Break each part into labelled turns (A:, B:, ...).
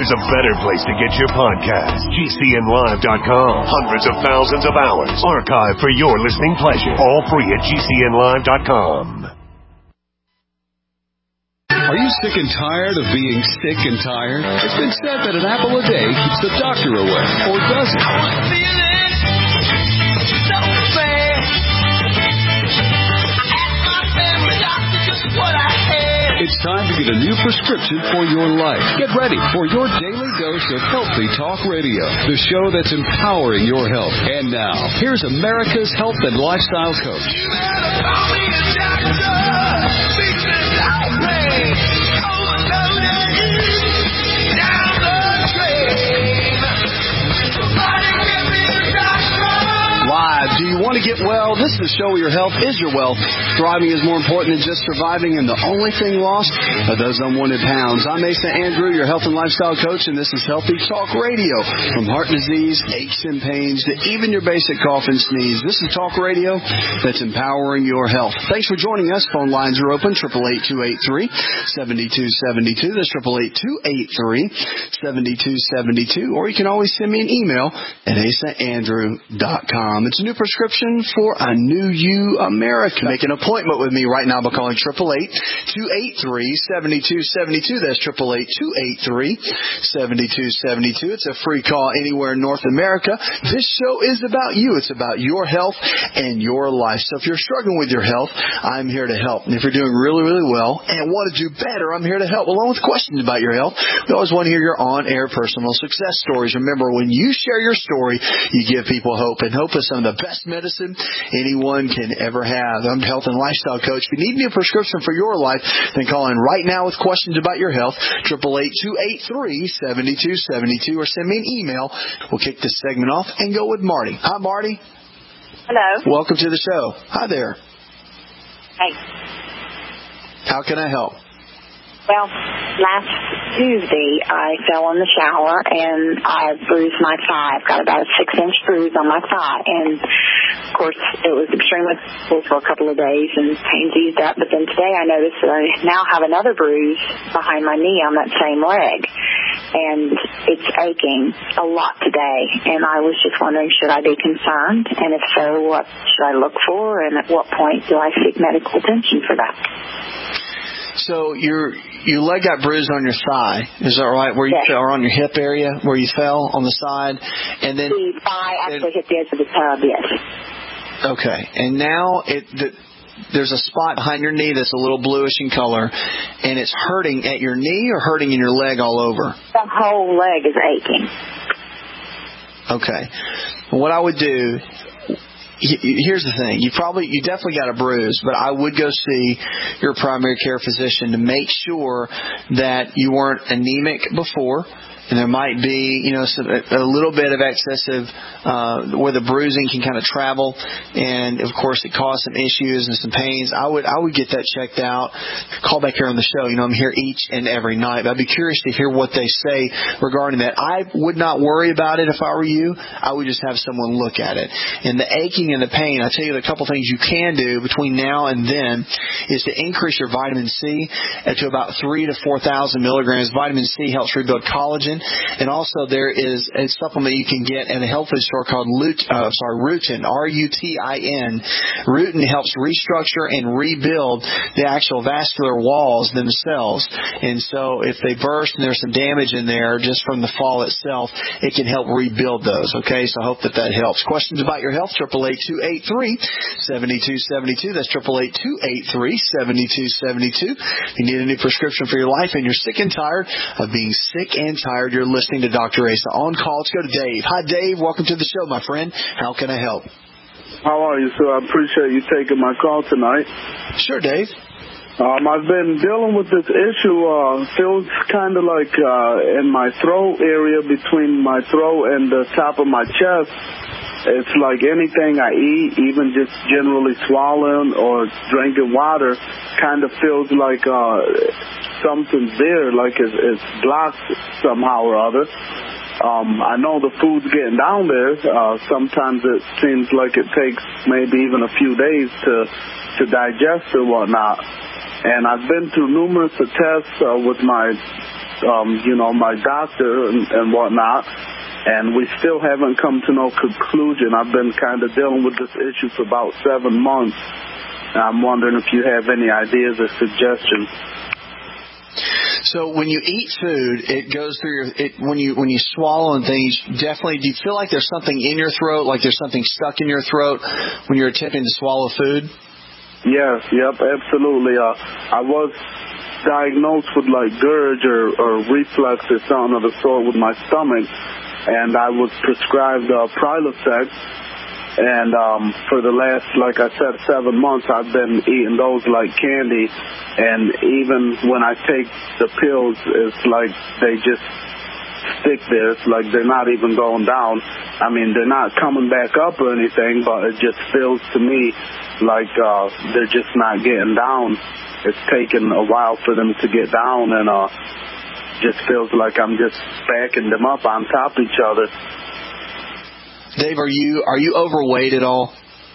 A: there's a better place to get your podcast. GCNlive.com. Hundreds of thousands of hours archived for your listening pleasure. All free at GCNlive.com.
B: Are you sick and tired of being sick and tired? It's been said that an apple a day keeps the doctor away. Or does it? I was feeling so bad. I asked my family doctor just what I had. It's time to get a new prescription for your life. Get ready for your daily dose of Healthy Talk Radio, the show that's empowering your health. And now, here's America's health and lifestyle coach. You better call me a doctor. Do you want to get well? This is a show where your health is your wealth. Thriving is more important than just surviving, and the only thing lost are those unwanted pounds. I'm Asa Andrew, your health and lifestyle coach, and this is Healthy Talk Radio. From heart disease, aches and pains, to even your basic cough and sneeze, this is talk radio that's empowering your health. Thanks for joining us. Phone lines are open, 888-283-7272. That's 888-283-7272. Or you can always send me an email at asaandrew.com. It's a new prescription for a new you, America. Make an appointment with me right now by calling 888-283-7272. That's 888-283-7272. It's a free call anywhere in North America. This show is about you. It's about your health and your life. So if you're struggling with your health, I'm here to help. And if you're doing really, really well and want to do better, I'm here to help. Along with questions about your health, we always want to hear your on-air personal success stories. Remember, when you share your story, you give people hope. And hope is some of the best medicine anyone can ever have. I'm a health and lifestyle coach. If you need me a prescription for your life, then call in right now with questions about your health, 888-283-7272, or send me an email. We'll kick this segment off and go with Marty. Hi, Marty.
C: Hello.
B: Welcome to the show. Hi there.
C: Hey.
B: How can I help?
C: Well, last Tuesday, I fell in the shower and I bruised my thigh. I've got about a 6-inch bruise on my thigh. And, of course, it was extremely painful for a couple of days and pains eased up. But then today I noticed that I now have another bruise behind my knee on that same leg. And it's aching a lot today. And I was just wondering, should I be concerned? And if so, what should I look for? And at what point do I seek medical attention for that?
B: So your leg got bruised on your thigh, is that right? Where you fell, or on your hip area, where you fell on the side, and then
C: the thigh actually hit the edge of the tub. Yes.
B: Okay, and now there's a spot behind your knee that's a little bluish in color, and it's hurting at your knee or hurting in your leg all over.
C: The whole leg is aching.
B: Okay, what I would do. Here's the thing. You definitely got a bruise, but I would go see your primary care physician to make sure that you weren't anemic before. And there might be, a little bit of excessive, where the bruising can kind of travel, and of course it caused some issues and some pains. I would get that checked out. Call back here on the show. I'm here each and every night. But I'd be curious to hear what they say regarding that. I would not worry about it if I were you. I would just have someone look at it. And the aching and the pain, I'll tell you a couple things you can do between now and then is to increase your vitamin C to about 3,000 to 4,000 milligrams. Vitamin C helps rebuild collagen. And also there is a supplement you can get at a health food store called Rutin, R-U-T-I-N. Rutin helps restructure and rebuild the actual vascular walls themselves. And so if they burst and there's some damage in there just from the fall itself, it can help rebuild those. Okay, so I hope that helps. Questions about your health, 888-283-7272. That's 888-283-7272. If you need a new prescription for your life and you're sick and tired of being sick and tired, you're listening to Dr. Asa on call. Let's go to Dave. Hi, Dave. Welcome to the show, my friend. How can I help?
D: How are you, sir? I appreciate you taking my call tonight.
B: Sure, Dave.
D: I've been dealing with this issue. Feels kind of like in my throat area, between my throat and the top of my chest. It's like anything I eat, even just generally swallowing or drinking water, kind of feels like something's there, like it's blocked somehow or other. I know the food's getting down there. Sometimes it seems like it takes maybe even a few days to digest or whatnot. And I've been through numerous tests with my my doctor and whatnot, and we still haven't come to no conclusion. I've been kind of dealing with this issue for about 7 months. I'm wondering if you have any ideas or suggestions.
B: So when you eat food, it goes through when you swallow and things, definitely, do you feel like there's something in your throat, like there's something stuck in your throat when you're attempting to swallow food?
D: Yes, absolutely. I was diagnosed with like GERD or reflux or something of the sort with my stomach, and I was prescribed Prilosec. And for the last, like I said, 7 months, I've been eating those like candy. And even when I take the pills, it's like they just stick there. It's like they're not even going down. I mean, they're not coming back up or anything, but it just feels to me like they're just not getting down. It's taken a while for them to get down, and just feels like I'm just stacking them up on top of each other.
B: Dave, are you overweight at all?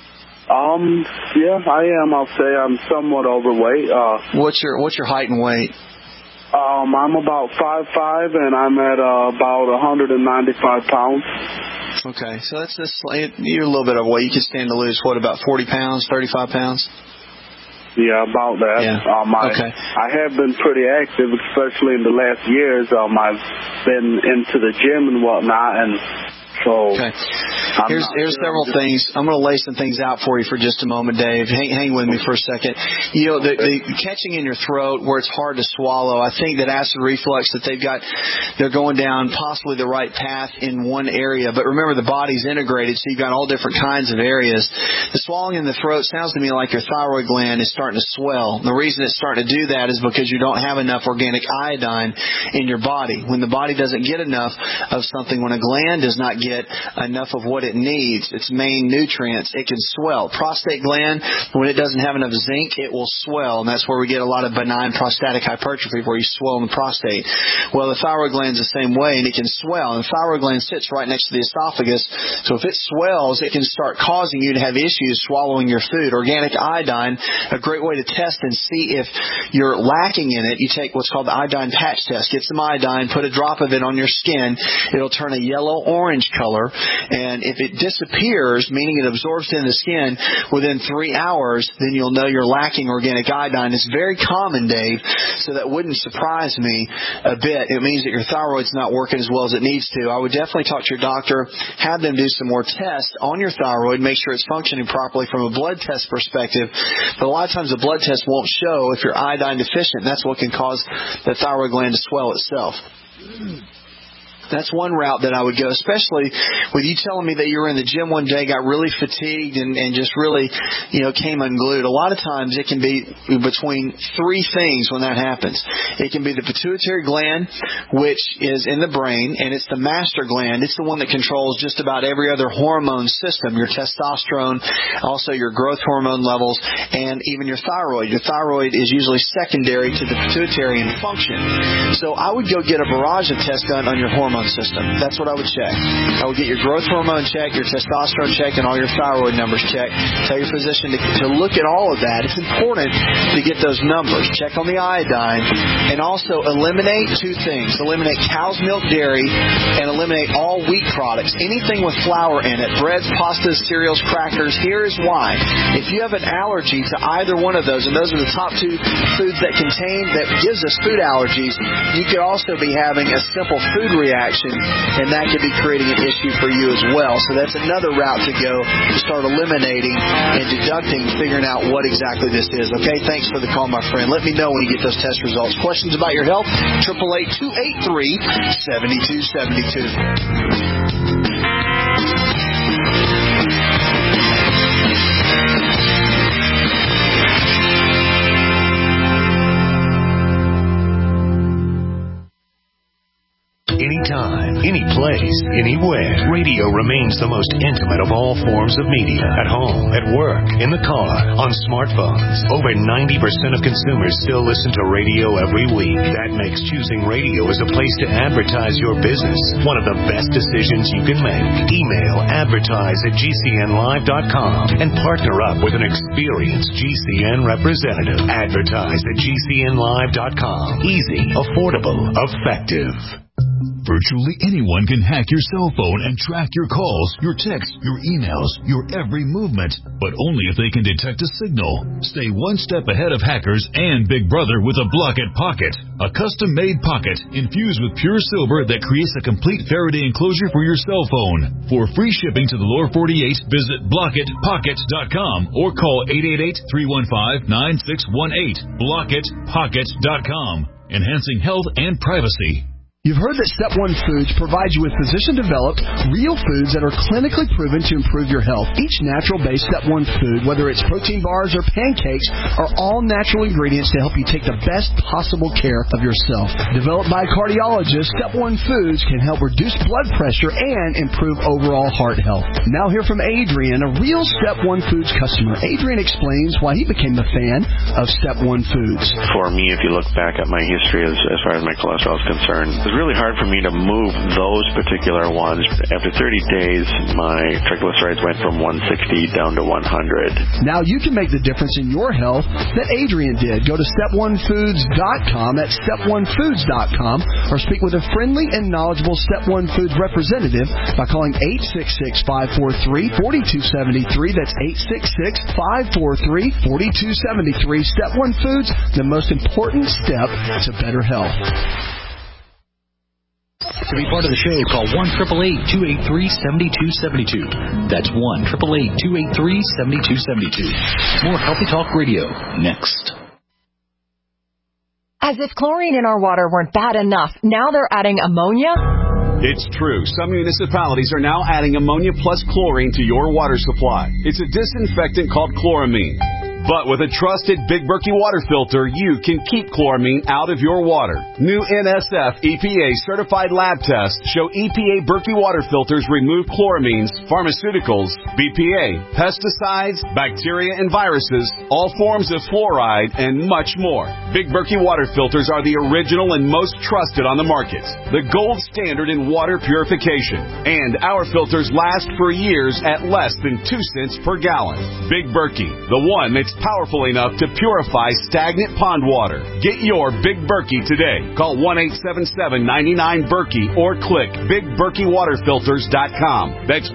D: Yeah, I am. I'll say I'm somewhat overweight.
B: What's your height and weight?
D: I'm about 5'5", and I'm at about 195 pounds.
B: Okay, so that's just you're a little bit overweight. You could stand to lose about 40 pounds, 35 pounds.
D: Yeah, about that.
B: Yeah. Okay.
D: I have been pretty active, especially in the last years. I've been into the gym and whatnot, and so
B: okay. Here's several things. I'm going to lay some things out for you for just a moment, Dave. Hang with me for a second. You know, the catching in your throat where it's hard to swallow, I think that acid reflux that they're going down possibly the right path in one area. But remember, the body's integrated, so you've got all different kinds of areas. The swallowing in the throat sounds to me like your thyroid gland is starting to swell. And the reason it's starting to do that is because you don't have enough organic iodine in your body. When the body doesn't get enough of something, when a gland does not get enough of what it needs, its main nutrients, it can swell. Prostate gland, when it doesn't have enough zinc, it will swell, and that's where we get a lot of benign prostatic hypertrophy, where you swell in the prostate. Well, the thyroid gland's the same way, and it can swell, and the thyroid gland sits right next to the esophagus, so if it swells, it can start causing you to have issues swallowing your food. Organic iodine, a great way to test and see if you're lacking in it, you take what's called the iodine patch test. Get some iodine, put a drop of it on your skin, it'll turn a yellow-orange color, and if it disappears, meaning it absorbs into the skin within 3 hours, then you'll know you're lacking organic iodine. It's very common, Dave, so that wouldn't surprise me a bit. It means that your thyroid's not working as well as it needs to. I would definitely talk to your doctor, have them do some more tests on your thyroid, make sure it's functioning properly from a blood test perspective. But a lot of times the blood test won't show if you're iodine deficient. That's what can cause the thyroid gland to swell itself. That's one route that I would go, especially with you telling me that you were in the gym one day, got really fatigued, and just really, came unglued. A lot of times it can be between three things when that happens. It can be the pituitary gland, which is in the brain, and it's the master gland. It's the one that controls just about every other hormone system, your testosterone, also your growth hormone levels, and even your thyroid. Your thyroid is usually secondary to the pituitary in function. So I would go get a barrage of test done on your hormone system. That's what I would check. I would get your growth hormone checked, your testosterone checked, and all your thyroid numbers checked. Tell your physician to look at all of that. It's important to get those numbers. Check on the iodine, and also eliminate two things. Eliminate cow's milk dairy, and eliminate all wheat products. Anything with flour in it. Breads, pastas, cereals, crackers. Here is why. If you have an allergy to either one of those, and those are the top two foods that gives us food allergies, you could also be having a simple food reaction, and that could be creating an issue for you as well. So that's another route to go to start eliminating and deducting, figuring out what exactly this is. Okay, thanks for the call, my friend. Let me know when you get those test results. Questions about your health? 888-283-7272.
A: anytime, any place, anywhere. Radio remains the most intimate of all forms of media. At home, at work, in the car, on smartphones. Over 90% of consumers still listen to radio every week. That makes choosing radio as a place to advertise your business one of the best decisions you can make. Email advertise@gcnlive.com and partner up with an experienced GCN representative. Advertise at gcnlive.com. Easy, affordable, effective.
E: Virtually anyone can hack your cell phone and track your calls, your texts, your emails, your every movement, but only if they can detect a signal. Stay one step ahead of hackers and Big Brother with a Blockit Pocket, a custom-made pocket infused with pure silver that creates a complete Faraday enclosure for your cell phone. For free shipping to the lower 48, visit BlockitPockets.com or call 888-315-9618. BlockitPockets.com, enhancing health and privacy.
F: You've heard that Step 1 Foods provides you with physician-developed, real foods that are clinically proven to improve your health. Each natural-based Step 1 food, whether it's protein bars or pancakes, are all natural ingredients to help you take the best possible care of yourself. Developed by cardiologists, Step 1 Foods can help reduce blood pressure and improve overall heart health. Now hear from Adrian, a real Step 1 Foods customer. Adrian explains why he became a fan of Step 1 Foods.
G: For me, if you look back at my history as far as my cholesterol is concerned, really hard for me to move those particular ones. After 30 days, my triglycerides went from 160 down to 100.
F: Now you can make the difference in your health that Adrian did. Go to step1foods.com, that's step1foods.com, or speak with a friendly and knowledgeable Step 1 Foods representative by calling 866-543-4273. That's 866-543-4273. Step 1 Foods, the most important step to better health.
H: To be part of the show, call 1-888-283-7272. That's 1-888-283-7272. More Healthy Talk Radio next.
I: As if chlorine in our water weren't bad enough, now they're adding ammonia?
J: It's true. Some municipalities are now adding ammonia plus chlorine to your water supply. It's a disinfectant called chloramine. But with a trusted Big Berkey water filter, you can keep chloramine out of your water. New NSF EPA certified lab tests show EPA Berkey water filters remove chloramines, pharmaceuticals, BPA, pesticides, bacteria and viruses, all forms of fluoride, and much more. Big Berkey water filters are the original and most trusted on the market. The gold standard in water purification. And our filters last for years at less than 2 cents per gallon. Big Berkey, the one that's powerful enough to purify stagnant pond water. Get your Big Berkey today. Call 1-877-99-BERKEY or click BigBerkeyWaterFilters.com. That's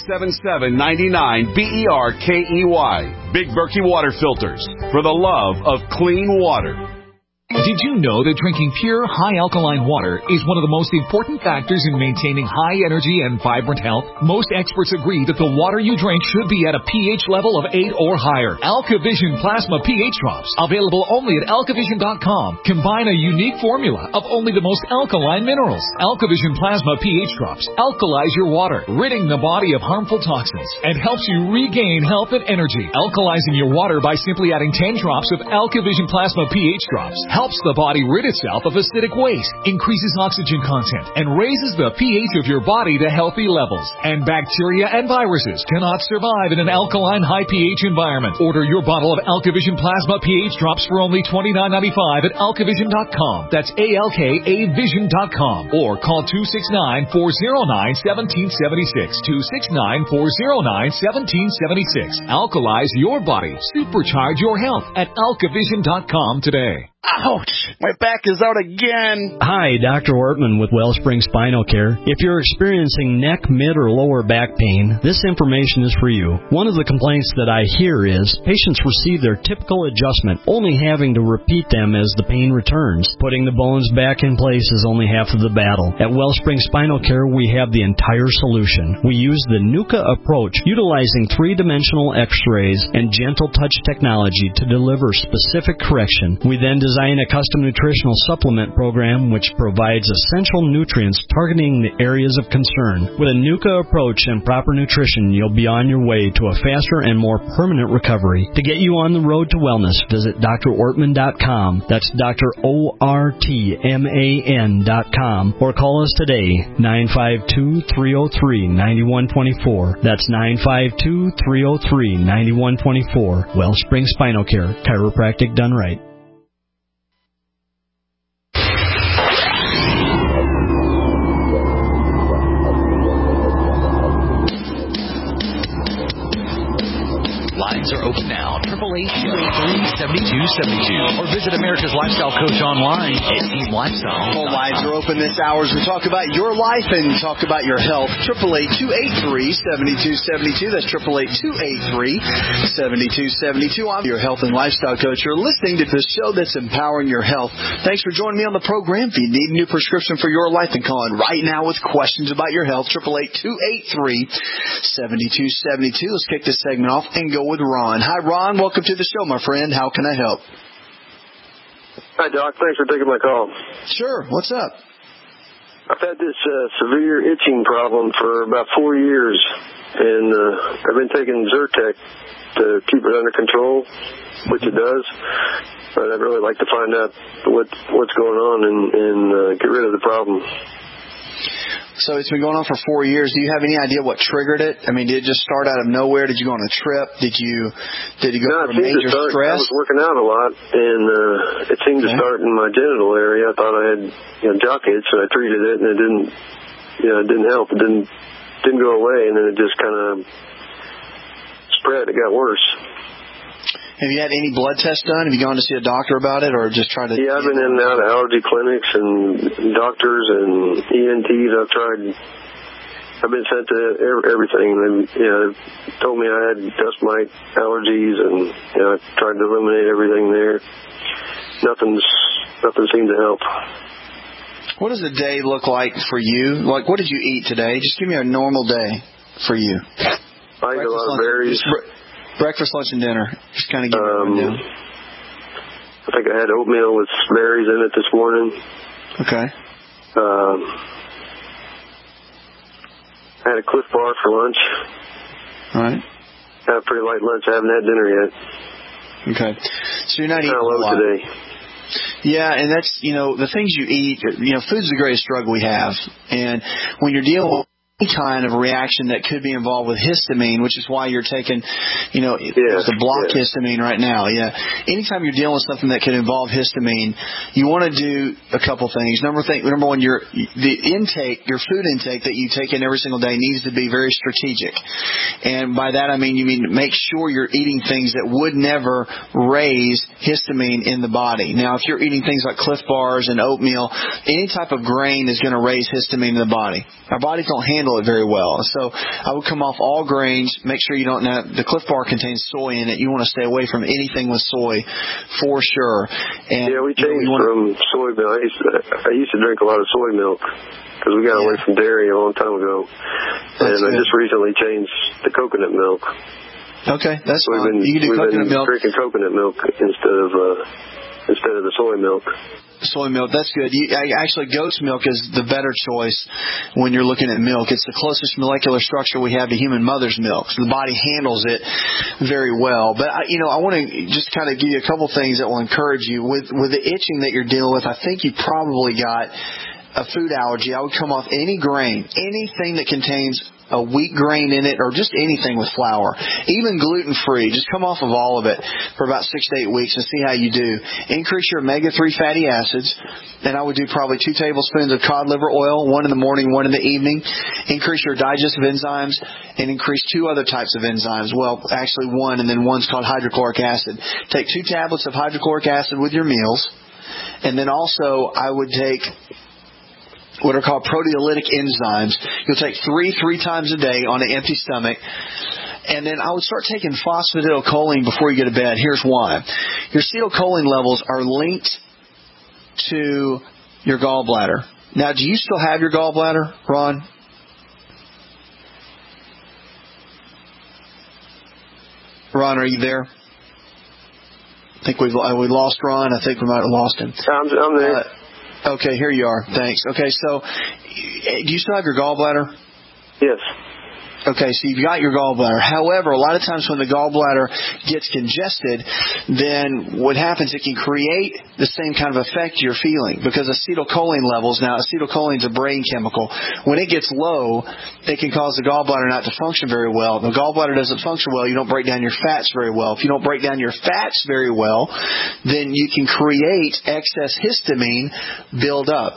J: 1-877-99-BERKEY. Big Berkey Water Filters, for the love of clean water.
K: Did you know that drinking pure, high alkaline water is one of the most important factors in maintaining high energy and vibrant health? Most experts agree that the water you drink should be at a pH level of 8 or higher. AlkaVision Plasma pH drops, available only at alkavision.com, combine a unique formula of only the most alkaline minerals. AlkaVision Plasma pH drops alkalize your water, ridding the body of harmful toxins, and helps you regain health and energy. Alkalizing your water by simply adding 10 drops of AlkaVision Plasma pH drops helps the body rid itself of acidic waste, increases oxygen content, and raises the pH of your body to healthy levels. And bacteria and viruses cannot survive in an alkaline high pH environment. Order your bottle of AlkaVision Plasma pH drops for only $29.95 at alkavision.com. That's ALKAvision.com. Or call 269-409-1776. 269-409-1776. Alkalize your body. Supercharge your health at alkavision.com today.
L: Ouch! My back is out again.
M: Hi, Dr. Wortman with Wellspring Spinal Care. If you're experiencing neck, mid, or lower back pain, this information is for you. One of the complaints that I hear is patients receive their typical adjustment, only having to repeat them as the pain returns. Putting the bones back in place is only half of the battle. At Wellspring Spinal Care, we have the entire solution. We use the NUCA approach, utilizing three-dimensional x-rays and gentle touch technology to deliver specific correction. We then design a custom nutritional supplement program which provides essential nutrients targeting the areas of concern. With a NUCA approach and proper nutrition, you'll be on your way to a faster and more permanent recovery. To get you on the road to wellness, visit drortman.com. That's drortman.com. Or call us today, 952-303-9124. That's 952-303-9124. Wellspring Spinal Care, chiropractic done right.
H: Lines are open now. 888-283-7272. Or visit America's Lifestyle Coach online at Team Lifestyle.
B: Phone lines are open this hour as we talk about your life and talk about your health. 888-283-7272. That's 888-283-7272. I'm your health and lifestyle coach. You're listening to the show that's empowering your health. Thanks for joining me on the program. If you need a new prescription for your life, then call in right now with questions about your health. 888-283-7272. Let's kick this segment off and go with Ron. Hi, Ron. Welcome to the show, my friend. How can I help?
N: Hi, Doc. Thanks for taking my call.
B: Sure. What's up?
N: I've had this severe itching problem for about 4 years, and I've been taking Zyrtec to keep it under control, which it does. But I'd really like to find out what's going on and get rid of the problem.
B: So it's been going on for 4 years. Do you have any idea what triggered it? I mean, did it just start out of nowhere? Did you go on a trip? Did you go through a major stress?
N: I was working out a lot, and it seemed to start in my genital area. I thought I had jock itch, so I treated it, and it didn't help. It didn't go away, and then it just kind of spread. It got worse.
B: Have you had any blood tests done? Have you gone to see a doctor about it, or just tried to?
N: Yeah, I've been in and out of allergy clinics and doctors and ENTs. I've been sent to everything. They told me I had dust mite allergies, and I tried to eliminate everything there. Nothing seemed to help.
B: What does a day look like for you? Like, what did you eat today? Just give me a normal day for you.
N: I eat a lot of berries.
B: Breakfast, lunch, and dinner. Just kind of give me a rundown.
N: I think I had oatmeal with berries in it this morning.
B: Okay.
N: I had a Cliff Bar for lunch.
B: All right.
N: Had a pretty light lunch. I haven't had dinner yet.
B: Okay. So you're not eating a
N: low
B: lot
N: today.
B: Yeah, and that's, the things you eat, food's the greatest drug we have. And when you're dealing with any kind of reaction that could be involved with histamine, which is why you're taking, the block histamine right now. Yeah. Anytime you're dealing with something that could involve histamine, you want to do a couple things. Number one, your food intake that you take in every single day needs to be very strategic. And by that I mean, make sure you're eating things that would never raise histamine in the body. Now, if you're eating things like Cliff Bars and oatmeal, any type of grain is going to raise histamine in the body. Our bodies don't handle it very well. So I would come off all grains. Make sure you don't know. The Cliff Bar contains soy in it. You want to stay away from anything with soy for sure. And
N: we changed from soy milk. I used to drink a lot of soy milk because we got away from dairy a long time ago. I just recently changed to coconut milk.
B: Okay, that's fine. You can do coconut milk.
N: Drinking coconut milk instead of the soy milk.
B: Soy milk, that's good. Actually, goat's milk is the better choice when you're looking at milk. It's the closest molecular structure we have to human mother's milk. So the body handles it very well. But, I want to just kind of give you a couple things that will encourage you. With the itching that you're dealing with, I think you probably got a food allergy. I would come off any grain, anything that contains a wheat grain in it, or just anything with flour, even gluten-free. Just come off of all of it for about 6 to 8 weeks and see how you do. Increase your omega-3 fatty acids, and I would do probably 2 tablespoons of cod liver oil, 1 in the morning, 1 in the evening. Increase your digestive enzymes, and increase 2 other types of enzymes. Well, actually 1, and then one's called hydrochloric acid. Take 2 tablets of hydrochloric acid with your meals, and then also I would take what are called proteolytic enzymes. You'll take 3 times a day on an empty stomach. And then I would start taking phosphatidylcholine before you go to bed. Here's why. Your acetylcholine levels are linked to your gallbladder. Now, do you still have your gallbladder, Ron? Ron, are you there? I think we lost Ron. I think we might have lost him.
N: I'm there.
B: Okay, here you are. Thanks. Okay, so do you still have your gallbladder?
N: Yes.
B: Okay, so you've got your gallbladder. However, a lot of times when the gallbladder gets congested, then what happens, it can create the same kind of effect you're feeling because acetylcholine levels, now acetylcholine is a brain chemical. When it gets low, it can cause the gallbladder not to function very well. The gallbladder doesn't function well, you don't break down your fats very well. If you don't break down your fats very well, then you can create excess histamine build up.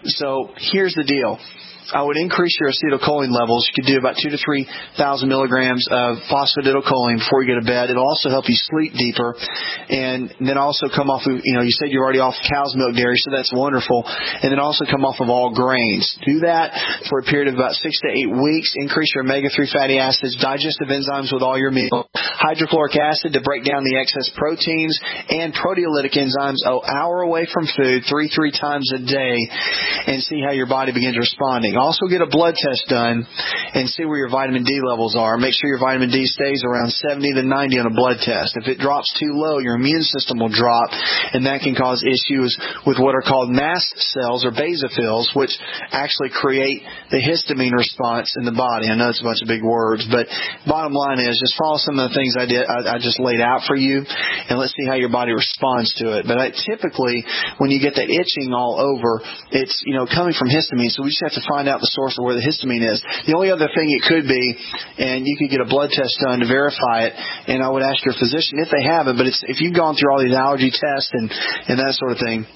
B: So here's the deal. I would increase your acetylcholine levels. You could do about 2,000 to 3,000 milligrams of phosphatidylcholine before you go to bed. It'll also help you sleep deeper. And then also come off of, you said you're already off cow's milk dairy, so that's wonderful. And then also come off of all grains. Do that for a period of about 6 to 8 weeks. Increase your omega-3 fatty acids, digestive enzymes with all your meals, hydrochloric acid to break down the excess proteins, and proteolytic enzymes an hour away from food, three times a day, and see how your body begins responding. Also get a blood test done and see where your vitamin D levels are. Make sure your vitamin D stays around 70 to 90 on a blood test. If it drops too low, your immune system will drop, and that can cause issues with what are called mast cells or basophils, which actually create the histamine response in the body. I know it's a bunch of big words, but bottom line is just follow some of the things I just laid out for you, and let's see how your body responds to it. But typically, when you get that itching all over, it's coming from histamine, so we just have to find out the source of where the histamine is. The only other thing it could be, and you could get a blood test done to verify it, and I would ask your physician if they have it, but if you've gone through all these allergy tests and that sort of thing,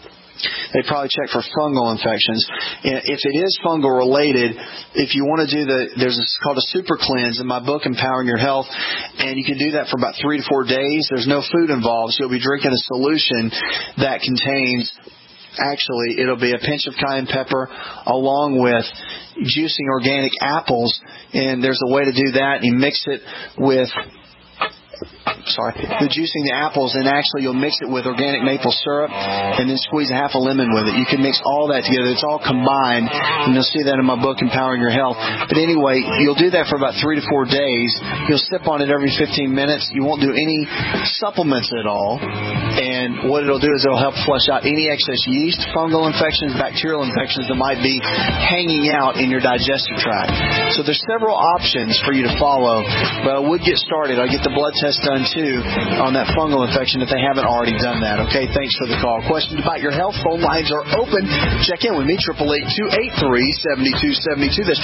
B: they probably check for fungal infections. If it is fungal related, if you want to do there's called a super cleanse in my book, Empowering Your Health, and you can do that for about 3 to 4 days. There's no food involved, so you'll be drinking a solution that contains, actually, it'll be a pinch of cayenne pepper along with juicing organic apples, and there's a way to do that. You mix it with the juicing the apples, and actually you'll mix it with organic maple syrup and then squeeze a half a lemon with it. You can mix all that together. It's all combined, and you'll see that in my book, Empowering Your Health. But anyway, you'll do that for about 3 to 4 days. You'll sip on it every 15 minutes. You won't do any supplements at all, and what it'll do is it'll help flush out any excess yeast, fungal infections, bacterial infections that might be hanging out in your digestive tract. So there's several options for you to follow, but I would get started. I'll get the blood test done too on that fungal infection if they haven't already done that. Okay, thanks for the call. Questions about your health? Phone lines are open. Check in with me, 888-283-7272. That's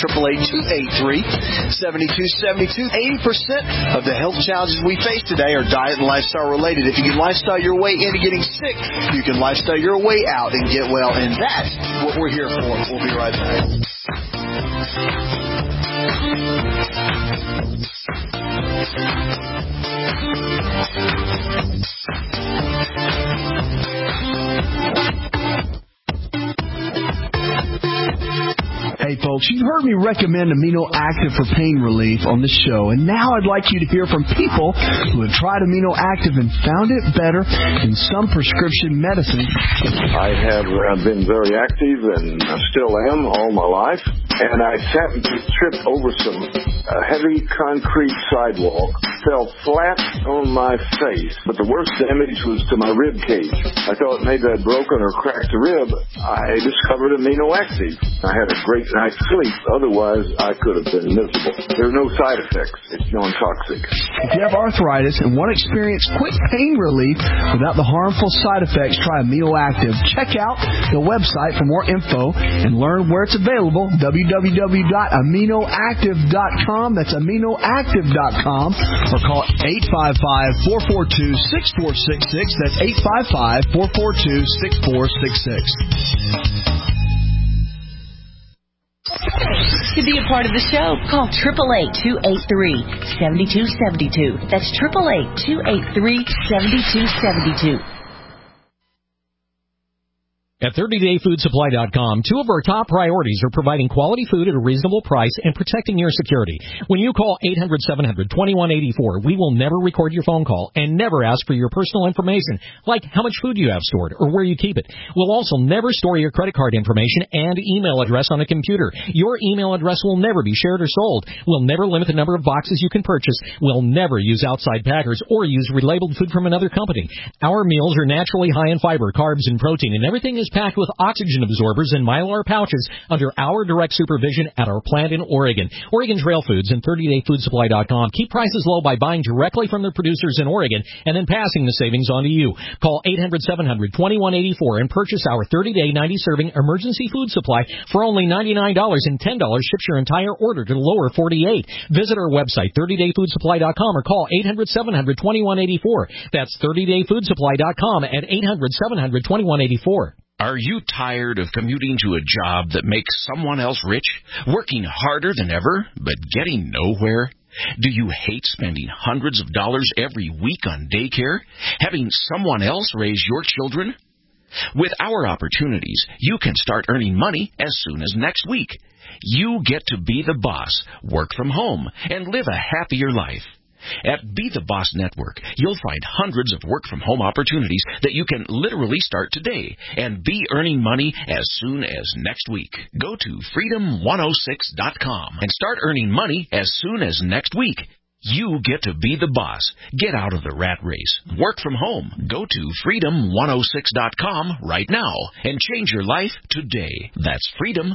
B: 888-283-7272. 80% of the health challenges we face today are diet and lifestyle related. If you can lifestyle your way into getting sick, you can lifestyle your way out and get well, and that's what we're here for. We'll be right back.
F: Hey folks, you've heard me recommend Amino Active for pain relief on the show, and now I'd like you to hear from people who have tried Amino Active and found it better than some prescription medicine.
O: I have been very active, and I still am all my life, and I tripped over some heavy concrete sidewalk, fell flat on my face, but the worst damage was to my rib cage. I thought maybe I'd broken or cracked a rib. I discovered Amino Active. I had a great night's sleep. Otherwise, I could have been miserable. There are no side effects. It's non-toxic.
F: If you have arthritis and want to experience quick pain relief without the harmful side effects, try Amino Active. Check out the website for more info and learn where it's available, www.aminoactive.com. That's aminoactive.com, or call 855-442-6466. That's 855-442-6466.
P: To be a part of the show, call 888-283-7272. That's 888-283-7272.
Q: At 30dayfoodsupply.com, two of our top priorities are providing quality food at a reasonable price and protecting your security. When you call 800-700-2184, we will never record your phone call and never ask for your personal information, like how much food you have stored or where you keep it. We'll also never store your credit card information and email address on a computer. Your email address will never be shared or sold. We'll never limit the number of boxes you can purchase. We'll never use outside packers or use relabeled food from another company. Our meals are naturally high in fiber, carbs, and protein, and everything is packed with oxygen absorbers and Mylar pouches under our direct supervision at our plant in Oregon. Oregon Trail Foods and 30dayfoodsupply.com keep prices low by buying directly from their producers in Oregon and then passing the savings on to you. Call 800-700-2184 and purchase our 30-day 90-serving emergency food supply for only $99, and $10 ships your entire order to the lower 48. Visit our website, 30dayfoodsupply.com, or call 800-700-2184. That's 30dayfoodsupply.com at 800-700-2184.
R: Are you tired of commuting to a job that makes someone else rich, working harder than ever, but getting nowhere? Do you hate spending hundreds of dollars every week on daycare, having someone else raise your children? With our opportunities, you can start earning money as soon as next week. You get to be the boss, work from home, and live a happier life. At Be the Boss Network, you'll find hundreds of work-from-home opportunities that you can literally start today and be earning money as soon as next week. Go to freedom106.com and start earning money as soon as next week. You get to be the boss. Get out of the rat race. Work from home. Go to freedom106.com right now and change your life today. That's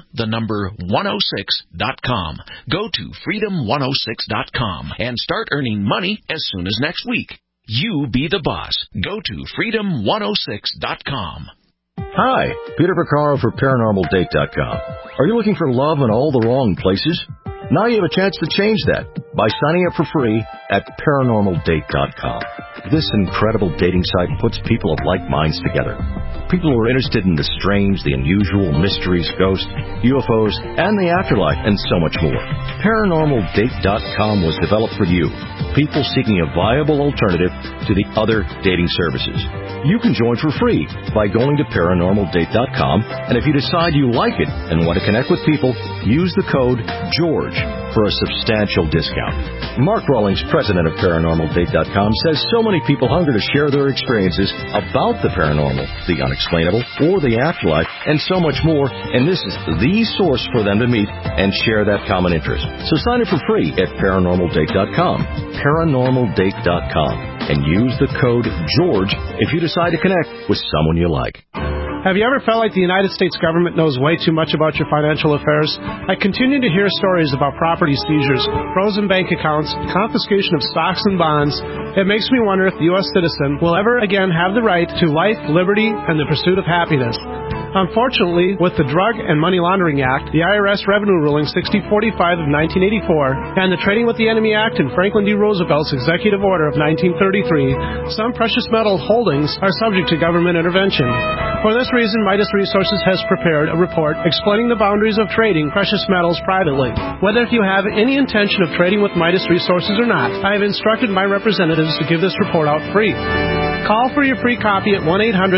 R: freedom106.com. Go to freedom106.com and start earning money as soon as next week. You be the boss. Go to freedom106.com.
S: Hi, Peter Vaccaro for ParanormalDate.com. Are you looking for love in all the wrong places? Now you have a chance to change that by signing up for free at ParanormalDate.com. This incredible dating site puts people of like minds together. People who are interested in the strange, the unusual, mysteries, ghosts, UFOs, and the afterlife, and so much more. ParanormalDate.com was developed for you, people seeking a viable alternative to the other dating services. You can join for free by going to ParanormalDate.com, and if you decide you like it and want to connect with people, use the code GEORGE for a substantial discount. Mark Rawlings, president of ParanormalDate.com, says so many people hunger to share their experiences about the paranormal, the unexplainable, or the afterlife, and so much more, and this is the source for them to meet and share that common interest. So sign up for free at ParanormalDate.com, ParanormalDate.com, and use the code GEORGE if you decide to connect with someone you like.
T: Have you ever felt like the United States government knows way too much about your financial affairs? I continue to hear stories about property seizures, frozen bank accounts, confiscation of stocks and bonds. It makes me wonder if the U.S. citizen will ever again have the right to life, liberty, and the pursuit of happiness. Unfortunately, with the Drug and Money Laundering Act, the IRS Revenue Ruling 6045 of 1984, and the Trading with the Enemy Act and Franklin D. Roosevelt's Executive Order of 1933, some precious metal holdings are subject to government intervention. For this reason, Midas Resources has prepared a report explaining the boundaries of trading precious metals privately. Whether you have any intention of trading with Midas Resources or not, I have instructed my representatives to give this report out free. Call for your free copy at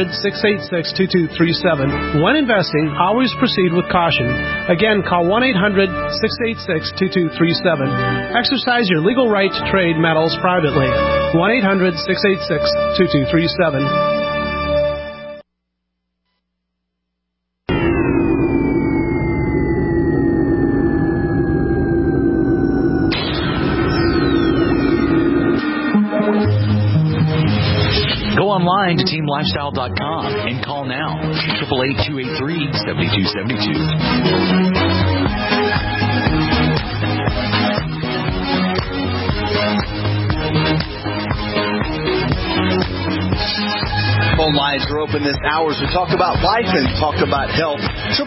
T: 1-800-686-2237. When investing, always proceed with caution. Again, call 1-800-686-2237. Exercise your legal right to trade metals privately. 1-800-686-2237.
H: Online to teamlifestyle.com and call now, 888-283-7272.
B: Phone lines are open this hour as we talk about life and talk about health.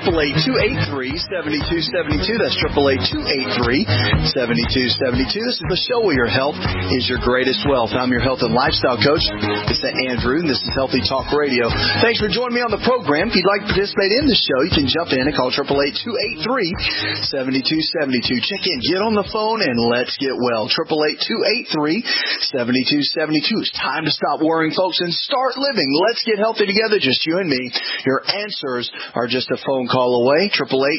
B: 888-283-7272. That's 888-283-7272. This is the show where your health is your greatest wealth. I'm your health and lifestyle coach. This is Andrew, and this is Healthy Talk Radio. Thanks for joining me on the program. If you'd like to participate in the show, you can jump in and call 888-283-7272. Check in, get on the phone, and let's get well. 888-283-7272. It's time to stop worrying, folks, and start living. Let's get get healthy together, just you and me. Your answers are just a phone call away.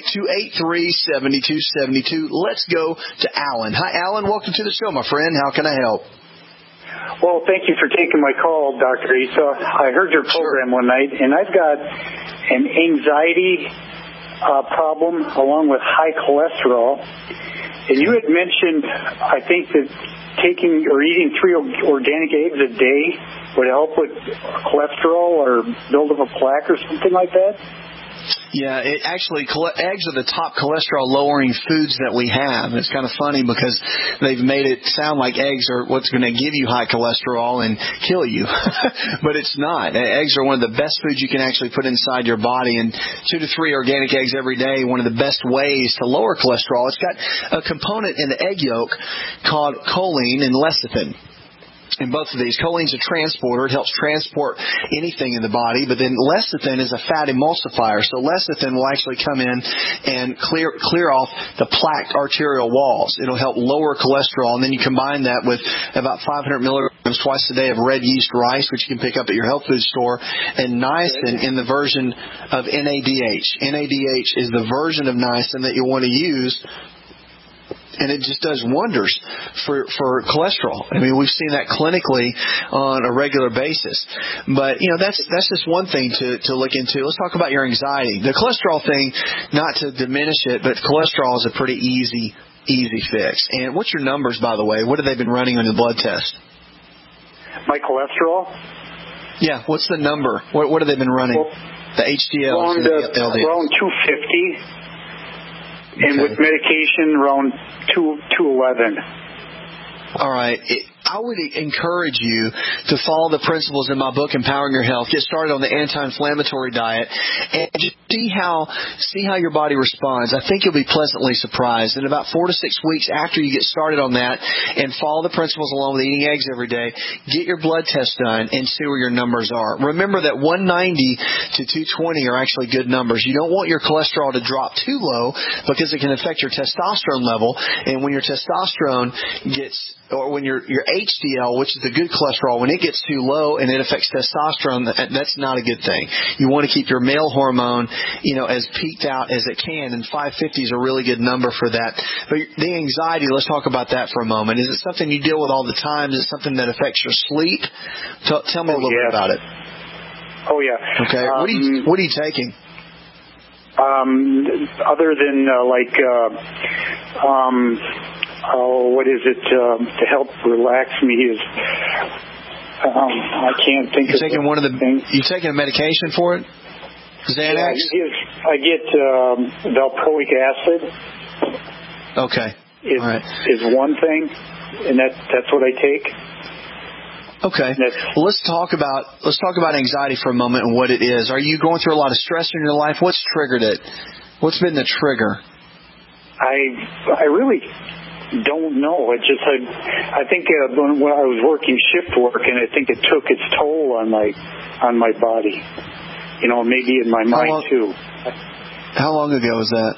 B: 888-283-7272. Let's go to Alan. Hi, Alan. Welcome to the show, my friend. How can I help?
U: Well, thank you for taking my call, Dr. Issa. I heard your program one night, and I've got an anxiety problem along with high cholesterol. And you had mentioned, I think, that taking or eating 3 organic eggs a day would help with cholesterol or build up a plaque or something like that?
B: Yeah, eggs are the top cholesterol-lowering foods that we have. It's kind of funny because they've made it sound like eggs are what's going to give you high cholesterol and kill you. But it's not. Eggs are one of the best foods you can actually put inside your body. And 2 to 3 organic eggs every day, one of the best ways to lower cholesterol. It's got a component in the egg yolk called choline and lecithin. In both of these, choline's a transporter. It helps transport anything in the body. But then lecithin is a fat emulsifier. So lecithin will actually come in and clear off the plaqued arterial walls. It'll help lower cholesterol. And then you combine that with about 500 milligrams twice a day of red yeast rice, which you can pick up at your health food store, and niacin in the version of NADH. NADH is the version of niacin that you'll want to use. And it just does wonders for cholesterol. I mean, we've seen that clinically on a regular basis. But, that's just one thing to look into. Let's talk about your anxiety. The cholesterol thing, not to diminish it, but cholesterol is a pretty easy fix. And what's your numbers, by the way? What have they been running on the blood test?
U: My cholesterol?
B: Yeah, what's the number? What have they been running?
U: Well,
B: the HDL and the LDL?
U: Around 250. And with medication, around 211.
B: All right. I would encourage you to follow the principles in my book, Empowering Your Health. Get started on the anti-inflammatory diet and just see how your body responds. I think you'll be pleasantly surprised. In about 4 to 6 weeks after you get started on that and follow the principles along with eating eggs every day, get your blood test done and see where your numbers are. Remember that 190 to 220 are actually good numbers. You don't want your cholesterol to drop too low because it can affect your testosterone level. And when your testosterone or when your HDL, which is the good cholesterol, when it gets too low and it affects testosterone, that's not a good thing. You want to keep your male hormone, as peaked out as it can, and 550 is a really good number for that. But the anxiety, let's talk about that for a moment. Is it something you deal with all the time? Is it something that affects your sleep? Tell me a little bit about it.
U: Oh, yeah.
B: Okay. What are you taking?
U: Other than what is it to help relax me is I can't think of
B: taking one of the things. You taking a medication for it? Xanax?
U: Yeah, I get valproic acid.
B: Okay.
U: All right. Is one thing, and that's what I take.
B: Okay. Well, let's talk about anxiety for a moment and what it is. Are you going through a lot of stress in your life? What's triggered it? What's been the trigger?
U: I really don't know. It just I think when I was working shift work, and I think it took its toll on my body. Maybe in my mind too.
B: How long ago was that?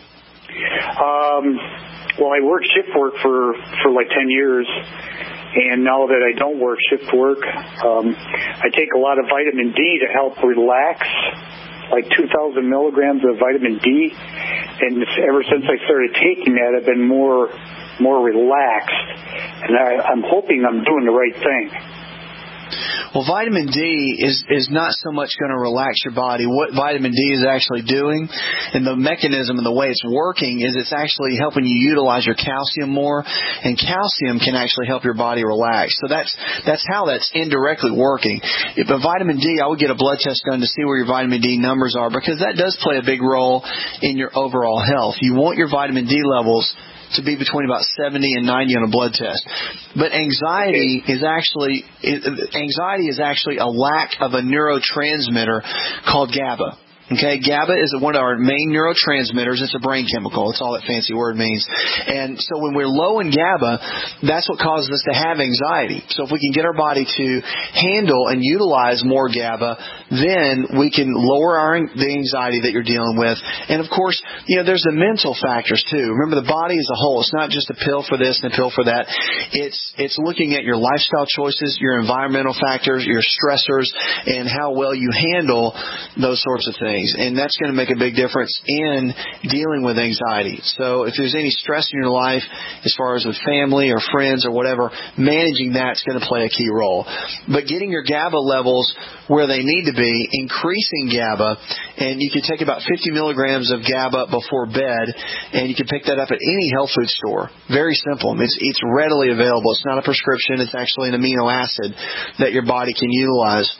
U: Well, I worked shift work for like 10 years. And now that I don't work shift work, I take a lot of vitamin D to help relax, like 2,000 milligrams of vitamin D. And ever since I started taking that, I've been more relaxed. And I'm hoping I'm doing the right thing.
B: Well, vitamin D is not so much going to relax your body. What vitamin D is actually doing, and the mechanism and the way it's working, is it's actually helping you utilize your calcium more, and calcium can actually help your body relax. So that's how that's indirectly working. But vitamin D, I would get a blood test done to see where your vitamin D numbers are, because that does play a big role in your overall health. You want your vitamin D levels to be between about 70 and 90 on a blood test. But anxiety is actually a lack of a neurotransmitter called GABA. Okay, GABA is one of our main neurotransmitters. It's a brain chemical. That's all that fancy word means. And so when we're low in GABA, that's what causes us to have anxiety. So if we can get our body to handle and utilize more GABA, then we can lower the anxiety that you're dealing with. And of course, there's the mental factors too. Remember, the body as a whole. It's not just a pill for this and a pill for that. It's looking at your lifestyle choices, your environmental factors, your stressors, and how well you handle those sorts of things. And that's going to make a big difference in dealing with anxiety. So if there's any stress in your life, as far as with family or friends or whatever, managing that's going to play a key role. But getting your GABA levels where they need to be, increasing GABA, and you can take about 50 milligrams of GABA before bed, and you can pick that up at any health food store. Very simple. It's readily available. It's not a prescription. It's actually an amino acid that your body can utilize.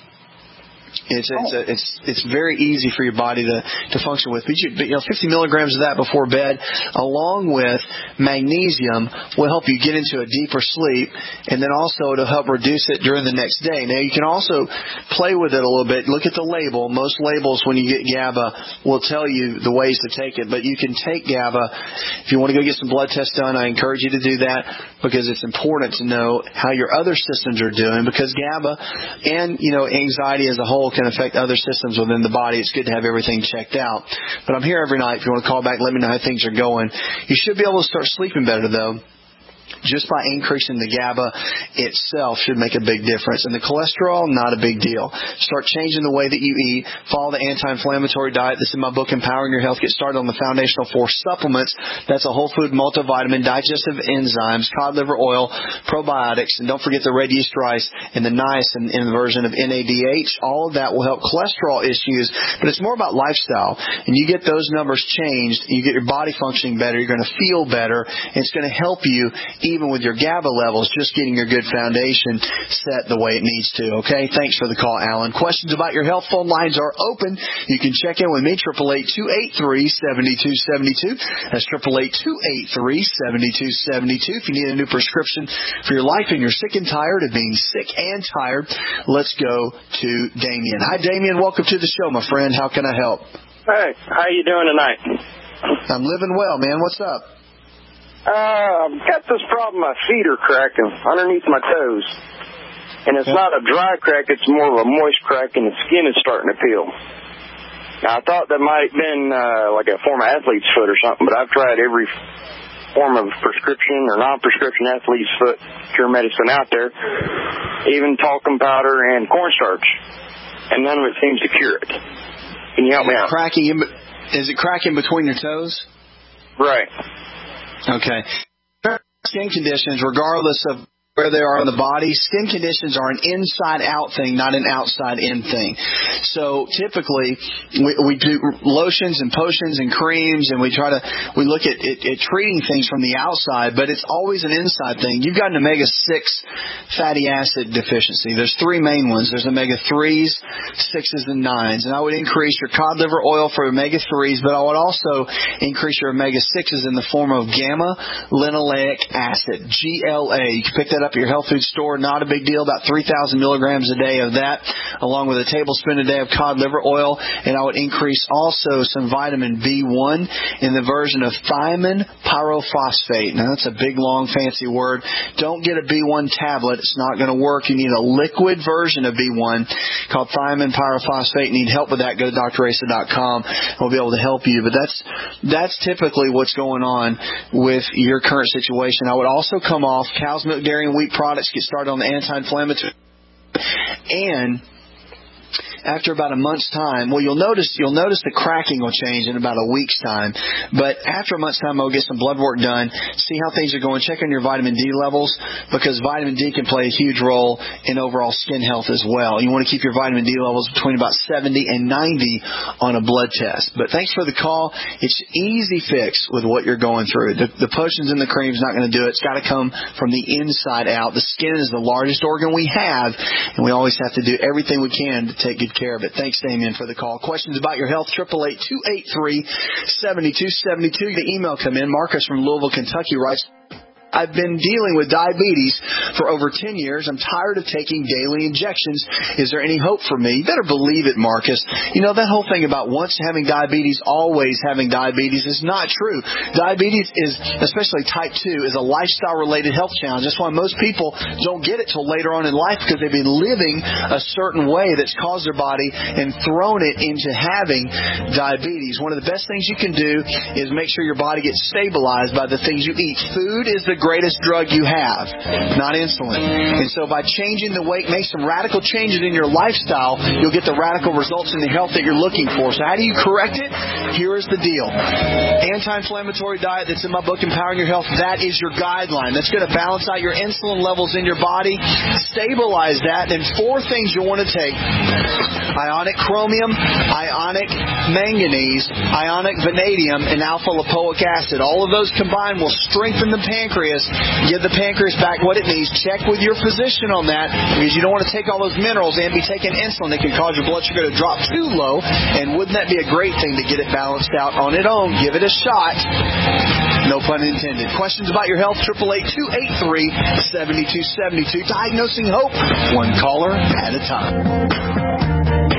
B: It's very easy for your body to function with. But 50 milligrams of that before bed, along with magnesium, will help you get into a deeper sleep, and then also it'll help reduce it during the next day. Now, you can also play with it a little bit. Look at the label. Most labels, when you get GABA, will tell you the ways to take it. But you can take GABA. If you want to go get some blood tests done, I encourage you to do that, because it's important to know how your other systems are doing, because GABA and anxiety as a whole can affect other systems within the body. It's good to have everything checked out. But I'm here every night. If you want to call back, let me know how things are going. You should be able to start sleeping better, though. Just by increasing the GABA itself should make a big difference. And the cholesterol, not a big deal. Start changing the way that you eat. Follow the anti-inflammatory diet. This is my book, Empowering Your Health. Get started on the foundational 4 supplements. That's a whole food multivitamin, digestive enzymes, cod liver oil, probiotics, and don't forget the red yeast rice and the niacin in the version of NADH. All of that will help cholesterol issues, but it's more about lifestyle. And you get those numbers changed, you get your body functioning better, you're going to feel better, and it's going to help you even with your GABA levels, just getting your good foundation set the way it needs to. Okay? Thanks for the call, Alan. Questions about your health? Phone lines are open. You can check in with me, 888-283-7272. That's 888-283-7272. If you need a new prescription for your life and you're sick and tired of being sick and tired, let's go to Damien. Hi, Damien. Welcome to the show, my friend. How can I help?
C: Hey, how you doing tonight?
B: I'm living well, man. What's up?
C: I've got this problem. My feet are cracking underneath my toes. And it's not a dry crack, it's more of a moist crack, and the skin is starting to peel. Now, I thought that might have been like a former athlete's foot or something, but I've tried every form of prescription or non-prescription athlete's foot cure medicine out there, even talcum powder and cornstarch, and none of it seems to cure it. Can you help me out?
B: Is it cracking between your toes?
C: Right.
B: Okay. Skin conditions, regardless of where they are in the body, skin conditions are an inside-out thing, not an outside-in thing. So typically, we do lotions and potions and creams, and we look at treating things from the outside, but it's always an inside thing. You've got an omega-6 fatty acid deficiency. There's 3 main ones. There's omega-3s, 6s, and 9s. And I would increase your cod liver oil for omega-3s, but I would also increase your omega-6s in the form of gamma-linoleic acid, GLA. You can pick that up at your health food store. Not a big deal. About 3,000 milligrams a day of that, along with a tablespoon a day of cod liver oil. And I would increase also some vitamin B1 in the version of thiamine pyrophosphate. Now, that's a big, long, fancy word. Don't get a B1 tablet. It's not going to work. You need a liquid version of B1 called thiamine pyrophosphate. Need help with that? Go to drasa.com. We'll be able to help you. But that's typically what's going on with your current situation. I would also come off cow's milk, dairy, and wheat products, get started on the anti-inflammatory, and after about a month's time, well, you'll notice the cracking will change in about a week's time. But after a month's time, I'll get some blood work done, see how things are going, check on your vitamin D levels, because vitamin D can play a huge role in overall skin health as well. You want to keep your vitamin D levels between about 70 and 90 on a blood test. But thanks for the call. It's easy fix with what you're going through. The potions and the cream's not going to do it. It's got to come from the inside out. The skin is the largest organ we have, and we always have to do everything we can to take good care of it. Thanks, Damien, for the call. Questions about your health, 888-283-7272. The email come in. Marcus from Louisville, Kentucky writes, I've been dealing with diabetes for over 10 years. I'm tired of taking daily injections. Is there any hope for me? You better believe it, Marcus. You know, that whole thing about once having diabetes, always having diabetes is not true. Diabetes is, especially type 2, is a lifestyle-related health challenge. That's why most people don't get it till later on in life, because they've been living a certain way that's caused their body and thrown it into having diabetes. One of the best things you can do is make sure your body gets stabilized by the things you eat. Food is the greatest drug you have, not insulin. And so by changing the weight, make some radical changes in your lifestyle, you'll get the radical results in the health that you're looking for. So how do you correct it? Here is the deal. Anti-inflammatory diet that's in my book, Empowering Your Health, that is your guideline. That's going to balance out your insulin levels in your body, stabilize that, and 4 things you'll want to take: ionic chromium, ionic manganese, ionic vanadium, and alpha-lipoic acid. All of those combined will strengthen the pancreas, give the pancreas back what it needs. Check with your physician on that, because you don't want to take all those minerals and be taking insulin that can cause your blood sugar to drop too low. And wouldn't that be a great thing to get it balanced out on its own? Give it a shot. No pun intended. Questions about your health? 888-283-7272. Diagnosing Hope, one caller at a time.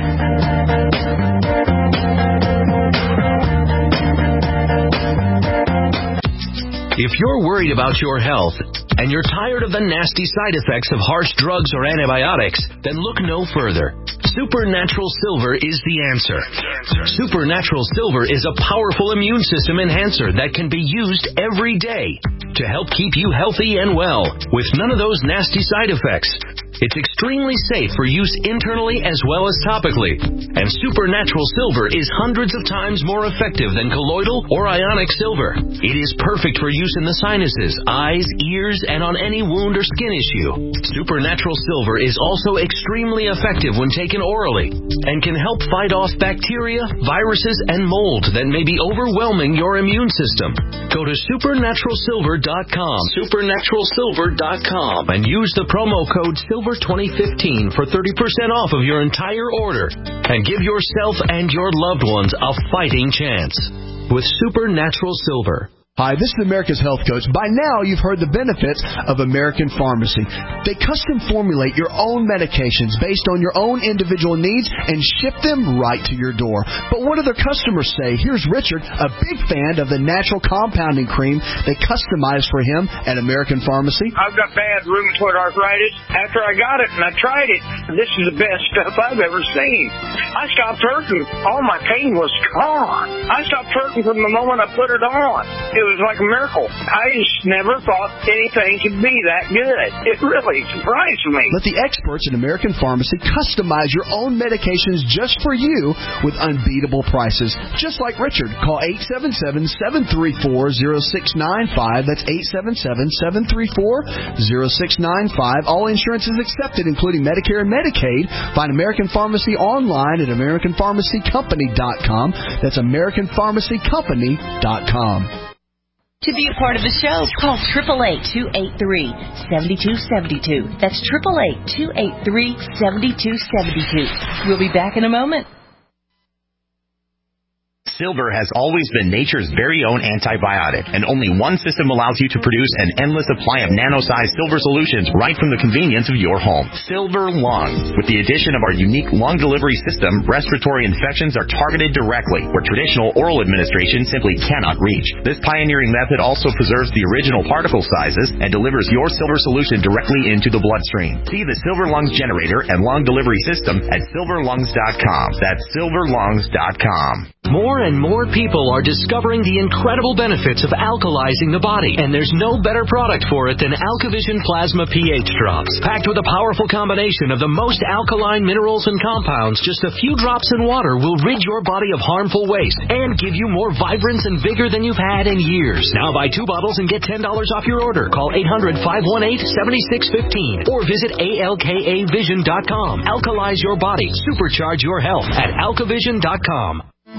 D: If you're worried about your health and you're tired of the nasty side effects of harsh drugs or antibiotics, then look no further. Supernatural Silver is the answer. Supernatural Silver is a powerful immune system enhancer that can be used every day to help keep you healthy and well with none of those nasty side effects. It's extremely safe for use internally as well as topically. And Supernatural Silver is hundreds of times more effective than colloidal or ionic silver. It is perfect for use in the sinuses, eyes, ears, and on any wound or skin issue. Supernatural Silver is also extremely effective when taken orally and can help fight off bacteria, viruses, and mold that may be overwhelming your immune system. Go to supernaturalsilver.com, supernaturalsilver.com, and use the promo code SILVER2015 for 30% off of your entire order, and give yourself and your loved ones a fighting chance with Supernatural Silver.
F: Hi, this is America's Health Coach. By now, you've heard the benefits of American Pharmacy. They custom formulate your own medications based on your own individual needs and ship them right to your door. But what do their customers say? Here's Richard, a big fan of the natural compounding cream they customized for him at American Pharmacy.
V: I've got bad rheumatoid arthritis. After I got it and I tried it, this is the best stuff I've ever seen. I stopped hurting. All my pain was gone. I stopped hurting from the moment I put it on. It was like a miracle. I just never thought anything could be that good. It really surprised me.
F: Let the experts at American Pharmacy customize your own medications just for you with unbeatable prices. Just like Richard. Call 877-734-0695. That's 877-734-0695. All insurance is accepted, including Medicare and Medicaid. Find American Pharmacy online at AmericanPharmacyCompany.com. That's AmericanPharmacyCompany.com.
P: To be a part of the show, call 888-283-7272. That's 888-283-7272. We'll be back in a moment.
W: Silver has always been nature's very own antibiotic, and only one system allows you to produce an endless supply of nano-sized silver solutions right from the convenience of your home. Silver Lungs. With the addition of our unique lung delivery system, respiratory infections are targeted directly, where traditional oral administration simply cannot reach. This pioneering method also preserves the original particle sizes and delivers your silver solution directly into the bloodstream. See the Silver Lungs generator and lung delivery system at silverlungs.com. That's silverlungs.com.
D: More and more people are discovering the incredible benefits of alkalizing the body, and there's no better product for it than AlkaVision Plasma pH Drops. Packed with a powerful combination of the most alkaline minerals and compounds, just a few drops in water will rid your body of harmful waste and give you more vibrance and vigor than you've had in years. Now buy 2 bottles and get $10 off your order. Call 800-518-7615 or visit ALKAvision.com. Alkalize your body. Supercharge your health at AlkaVision.com.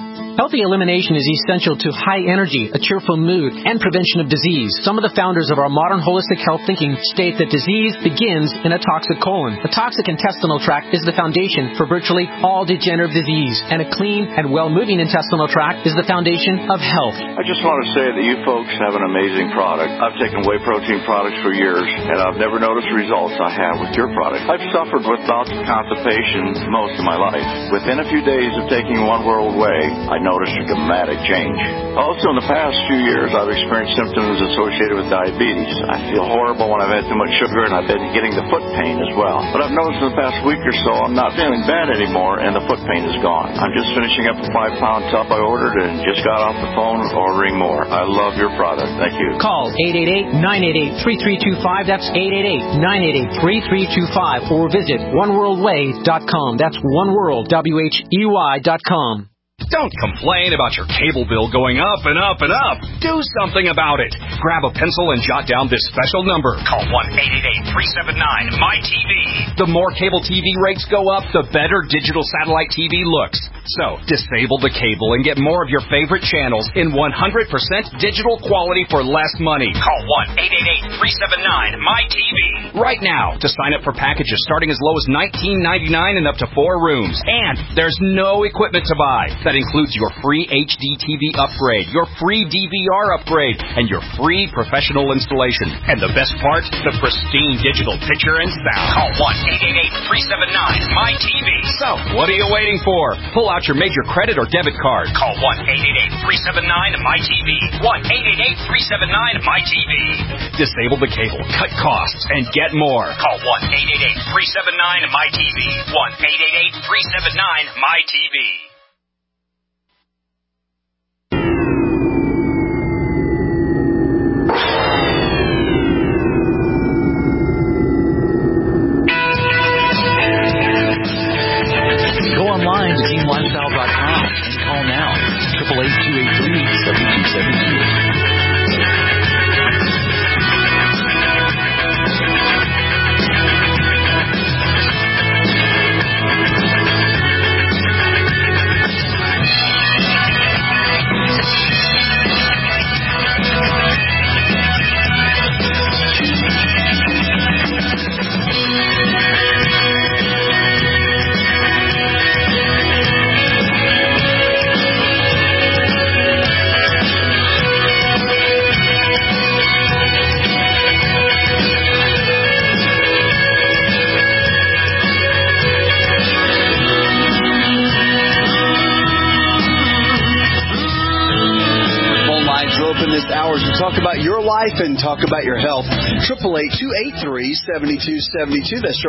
A: Healthy elimination is essential to high energy, a cheerful mood, and prevention of disease. Some of the founders of our modern holistic health thinking state that disease begins in a toxic colon. A toxic intestinal tract is the foundation for virtually all degenerative disease, and a clean and well-moving intestinal tract is the foundation of health.
E: I just want to say that you folks have an amazing product. I've taken whey protein products for years, and I've never noticed the results I have with your product. I've suffered with bouts of constipation most of my life. Within a few days of taking One World Whey, I noticed a dramatic change. Also, in the past few years, I've experienced symptoms associated with diabetes. I feel horrible when I've had too much sugar, and I've been getting the foot pain as well. But I've noticed in the past week or so, I'm not feeling bad anymore, and the foot pain is gone. I'm just finishing up a 5-pound tub I ordered and just got off the phone ordering more. I love your product. Thank you.
A: Call 888-988-3325. That's 888-988-3325. Or visit oneworldway.com. That's oneworld.com.
G: Don't complain about your cable bill going up and up and up. Do something about it. Grab a pencil and jot down this special number. Call 1-888-379-MY-TV. The more cable TV rates go up, the better digital satellite TV looks. So, disable the cable and get more of your favorite channels in 100% digital quality for less money. Call 1-888-379-MY-TV right now to sign up for packages starting as low as $19.99 and up to 4 rooms. And there's no equipment to buy. That includes your free HD TV upgrade, your free DVR upgrade, and your free professional installation. And the best part, the pristine digital picture and sound. Call 1-888-379-MY-TV. So, what are you waiting for? Pull out your major credit or debit card. Call 1-888-379-MY-TV. 1-888-379-MY-TV. Disable the cable, cut costs, and get more. Call 1-888-379-MY-TV. 1-888-379-MY-TV.
H: Go online to teamlifestyle.com and call now. 888-283-7272.
B: Talk about your life and talk about your health. 888-283-7272. That's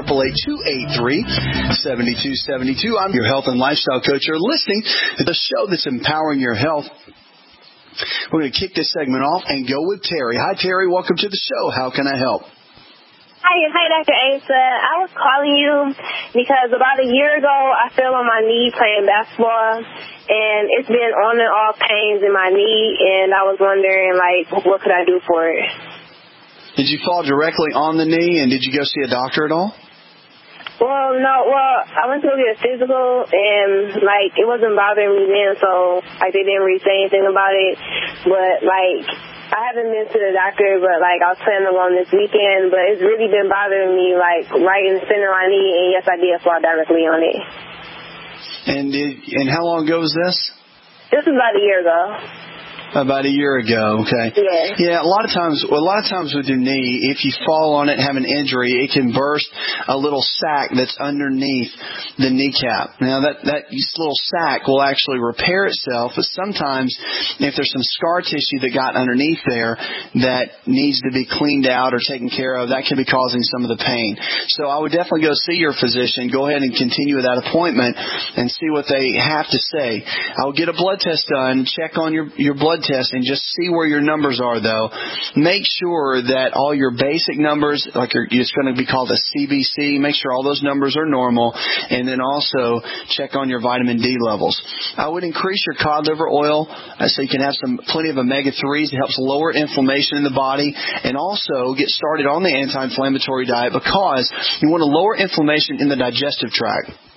B: 888-283-7272. I'm your health and lifestyle coach. You're listening to the show that's empowering your health. We're going to kick this segment off and go with Terry. Hi, Terry. Welcome to the show. How can I help?
X: Hi, Dr. Asa. I was calling you because about a year ago, I fell on my knee playing basketball, and it's been on and off pains in my knee, and I was wondering, what could I do for it?
B: Did you fall directly on the knee, and did you go see a doctor at all?
X: Well, no. Well, I went to go get a physical, and, it wasn't bothering me then, so, they didn't really say anything about it. But, I haven't been to the doctor, but, I was planning on going this weekend, but it's really been bothering me, right in the center of my knee, and yes, I did fall directly on it.
B: And how long ago was this?
X: This was about a year ago.
B: About a year ago, okay. Yeah, a lot of times with your knee, if you fall on it and have an injury, it can burst a little sac that's underneath the kneecap. Now, that little sac will actually repair itself, but sometimes if there's some scar tissue that got underneath there that needs to be cleaned out or taken care of, that can be causing some of the pain. So I would definitely go see your physician. Go ahead and continue with that appointment and see what they have to say. I will get a blood test done, check on your blood test, and just see where your numbers are, though. Make sure that all your basic numbers, it's going to be called a CBC, make sure all those numbers are normal, and then also check on your vitamin D levels. I would increase your cod liver oil so you can have plenty of omega-3s. It helps lower inflammation in the body, and also get started on the anti-inflammatory diet because you want to lower inflammation in the digestive tract.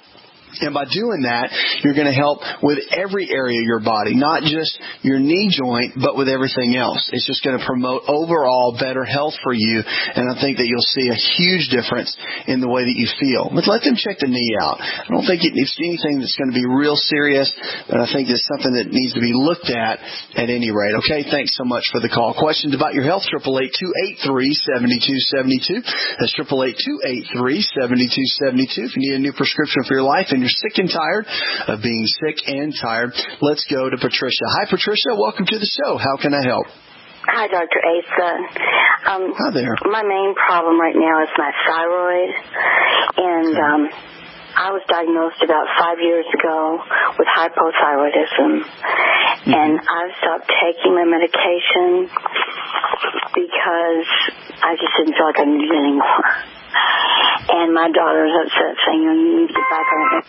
B: And by doing that, you're going to help with every area of your body, not just your knee joint, but with everything else. It's just going to promote overall better health for you, and I think that you'll see a huge difference in the way that you feel. But let them check the knee out. I don't think it's anything that's going to be real serious, but I think it's something that needs to be looked at any rate. Okay, thanks so much for the call. Questions about your health, 888-283-7272. That's 888-283-7272. If you need a new prescription for your life and you're sick and tired of being sick and tired, let's go to Patricia. Hi, Patricia. Welcome to the show. How can I help?
I: Hi, Dr. Asa.
B: Hi there.
I: My main problem right now is my thyroid, and I was diagnosed about 5 years ago with hypothyroidism, and I've stopped taking my medication because I just didn't feel like I needed it anymore. And my daughter's upset saying, you need to get back on it.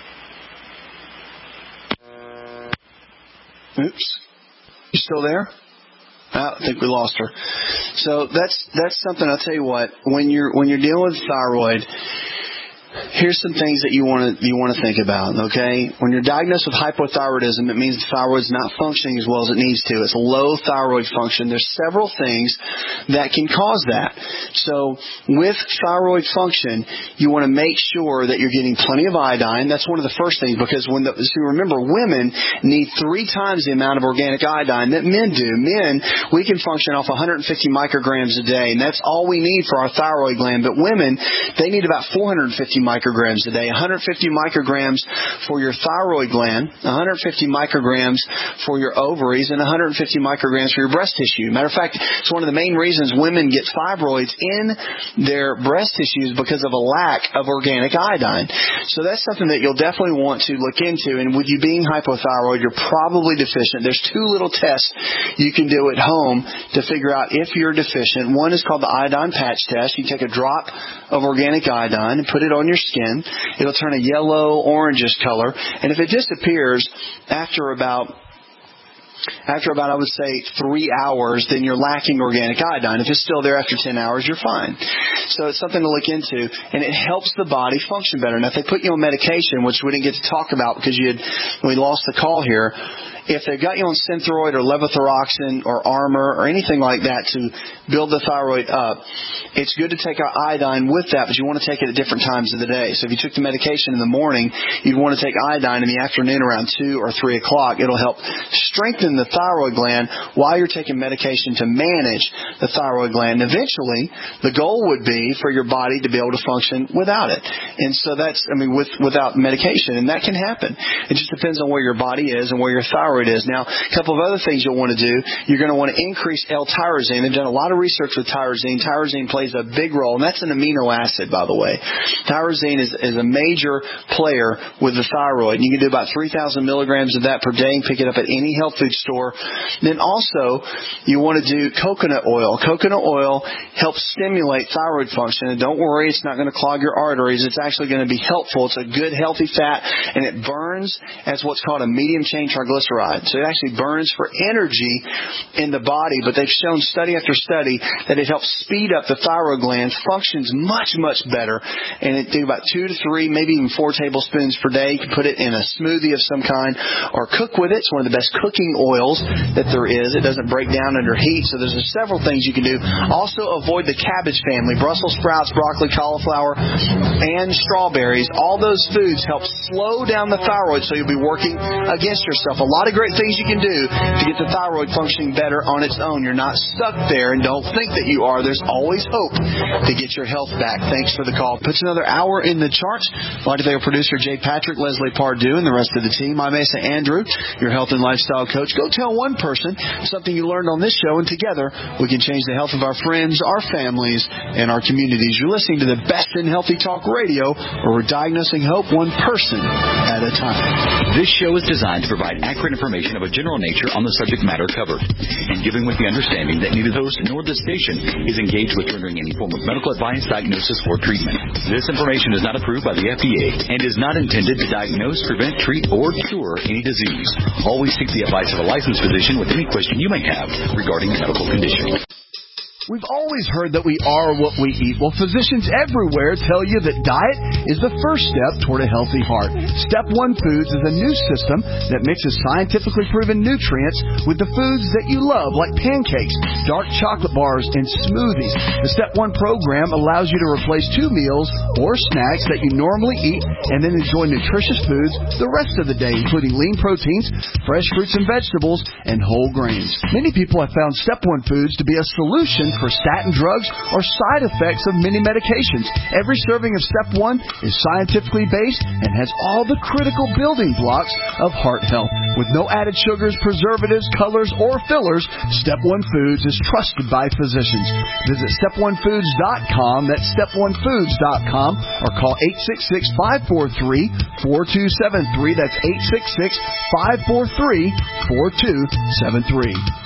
B: Oops. You still there? I think we lost her. So that's something. I'll tell you what. When you're dealing with thyroid, here's some things that you want to think about, okay? When you're diagnosed with hypothyroidism, it means the thyroid's not functioning as well as it needs to. It's low thyroid function. There's several things that can cause that. So with thyroid function, you want to make sure that you're getting plenty of iodine. That's one of the first things, because remember, women need 3 times the amount of organic iodine that men do. Men, we can function off 150 micrograms a day, and that's all we need for our thyroid gland. But women, they need about 450 micrograms a day, 150 micrograms for your thyroid gland, 150 micrograms for your ovaries, and 150 micrograms for your breast tissue. Matter of fact, it's one of the main reasons women get fibroids in their breast tissues because of a lack of organic iodine. So that's something that you'll definitely want to look into. And with you being hypothyroid, you're probably deficient. There's 2 little tests you can do at home to figure out if you're deficient. One is called the iodine patch test. You take a drop of organic iodine and put it on your skin. It'll turn a yellow, orangish color. And if it disappears after about, I would say, 3 hours, then you're lacking organic iodine. If it's still there after 10 hours, you're fine. So it's something to look into, and it helps the body function better. Now, if they put you on medication, which we didn't get to talk about because we lost the call here, if they've got you on Synthroid or levothyroxine or Armour or anything like that to build the thyroid up, it's good to take our iodine with that, but you want to take it at different times of the day. So if you took the medication in the morning, you'd want to take iodine in the afternoon around 2 or 3 o'clock. It'll help strengthen the thyroid gland while you're taking medication to manage the thyroid gland. And eventually, the goal would be for your body to be able to function without it. And so without medication. And that can happen. It just depends on where your body is and where your thyroid is. Now, a couple of other things you'll want to do. You're going to want to increase L-tyrosine. They've done a lot of research with tyrosine. Tyrosine plays a big role, and that's an amino acid, by the way. Tyrosine is a major player with the thyroid. You can do about 3,000 milligrams of that per day and pick it up at any health food store. Then also, you want to do coconut oil. Coconut oil helps stimulate thyroid function. And don't worry, it's not going to clog your arteries. It's actually going to be helpful. It's a good, healthy fat, and it burns as what's called a medium-chain triglyceride. So it actually burns for energy in the body, but they've shown study after study that it helps speed up the thyroid gland, functions much, much better, and it do about 2 to 3, maybe even 4 tablespoons per day. You can put it in a smoothie of some kind or cook with it. It's one of the best cooking oils that there is. It doesn't break down under heat, so there's several things you can do. Also, avoid the cabbage family, Brussels sprouts, broccoli, cauliflower, and strawberries. All those foods help slow down the thyroid, so you'll be working against yourself. A lot of great things you can do to get the thyroid functioning better on its own. You're not stuck there, and don't think that you are. There's always hope to get your health back. Thanks for the call. Puts another hour in the charts. I'd like to thank our producer, Jay Patrick, Leslie Pardue, and the rest of the team. I'm Asa Andrew, your health and lifestyle coach. Go tell one person something you learned on this show, and together we can change the health of our friends, our families, and our communities. You're listening to the best in healthy talk radio, where we're diagnosing hope one person at a time.
J: This show is designed to provide accurate information of a general nature on the subject matter covered, and given with the understanding that neither the host nor the station is engaged with rendering any form of medical advice, diagnosis, or treatment. This information is not approved by the FDA and is not intended to diagnose, prevent, treat, or cure any disease. Always seek the advice of a licensed physician with any question you may have regarding medical conditions.
F: We've always heard that we are what we eat. Well, physicians everywhere tell you that diet is the first step toward a healthy heart. Step 1 Foods is a new system that mixes scientifically proven nutrients with the foods that you love, like pancakes, dark chocolate bars, and smoothies. The Step 1 program allows you to replace 2 meals or snacks that you normally eat and then enjoy nutritious foods the rest of the day, including lean proteins, fresh fruits and vegetables, and whole grains. Many people have found Step 1 Foods to be a solution for statin drugs or side effects of many medications. Every serving of Step 1 is scientifically based and has all the critical building blocks of heart health. With no added sugars, preservatives, colors, or fillers, Step 1 Foods is trusted by physicians. Visit step1foods.com, that's step1foods.com, or call 866-543-4273, that's 866-543-4273.